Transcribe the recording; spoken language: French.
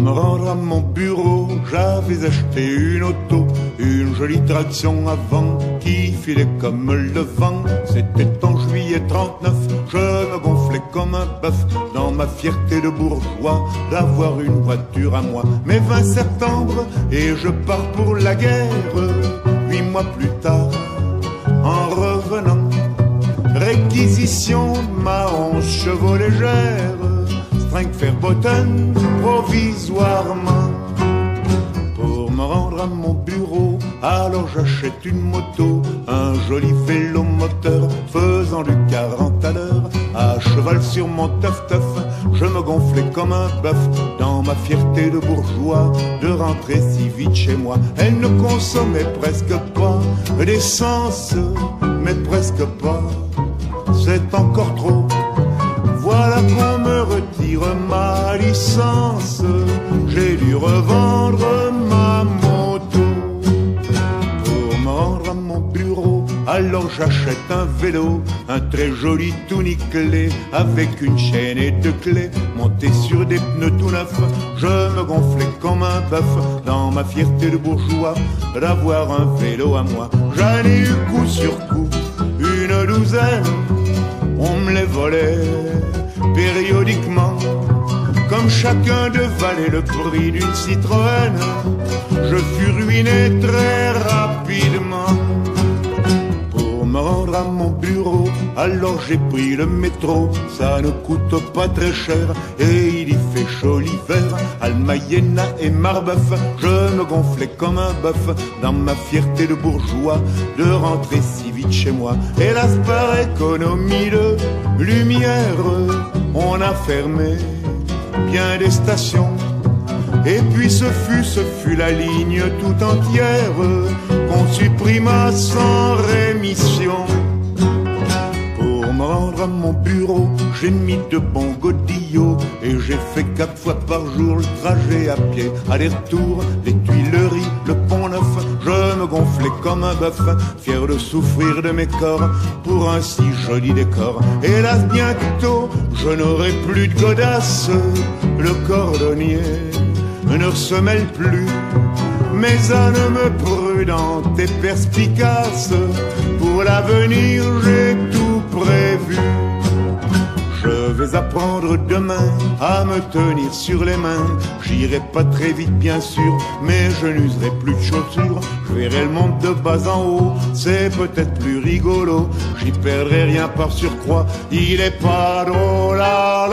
me rendre à mon bureau, j'avais acheté une auto, une jolie traction avant qui filait comme le vent. C'était en juillet 39, je me gonflais comme un bœuf dans ma fierté de bourgeois d'avoir une voiture à moi. Mais 20 septembre et je pars pour la guerre. 8 mois plus tard, en revenant, réquisition de ma 11 chevaux légère, Frankfurt-Botton provisoirement. Pour me rendre à mon bureau, alors j'achète une moto, un joli vélo moteur faisant du 40 à l'heure. À cheval sur mon teuf-teuf, je me gonflais comme un bœuf dans ma fierté de bourgeois de rentrer si vite chez moi. Elle ne consommait presque pas d'essence, mais presque pas, c'est encore trop. Voilà qu'on me retire ma licence, j'ai dû revendre ma moto. Pour me rendre à mon bureau, alors j'achète un vélo, un très joli tout nickelé, avec une chaîne et deux clés, monté sur des pneus tout neufs. Je me gonflais comme un bœuf dans ma fierté de bourgeois d'avoir un vélo à moi. J'en ai eu coup sur coup, une douzaine, on me les volait périodiquement, comme chacun devalait le prix d'une Citroën. Je fus ruiné très rapidement. Pour me rendre à mon bureau, alors j'ai pris le métro. Ça ne coûte pas très cher et il y fait chaud l'hiver. Almayena et Marbeuf, je me gonflais comme un bœuf dans ma fierté de bourgeois de rentrer si vite chez moi. Hélas, par économie de lumière, on a fermé bien des stations. Et puis ce fut la ligne tout entière qu'on supprima sans rémission. Pour me rendre à mon bureau, j'ai mis de bons godillots et j'ai fait 4 fois par jour le trajet à pied, aller-retour, les Tuileries, le Pont-Neuf. Je me gonflais comme un bœuf, fier de souffrir de mes corps pour un si joli décor. Hélas, bientôt, je n'aurai plus de godasses, le cordonnier ne se mêle plus. Mes ânes prudentes et perspicaces, pour l'avenir j'ai tout prévu. Je vais apprendre demain à me tenir sur les mains. J'irai pas très vite bien sûr, mais je n'userai plus de chaussures. Je verrai le monde de bas en haut, c'est peut-être plus rigolo. J'y perdrai rien par surcroît, il est pas drôle.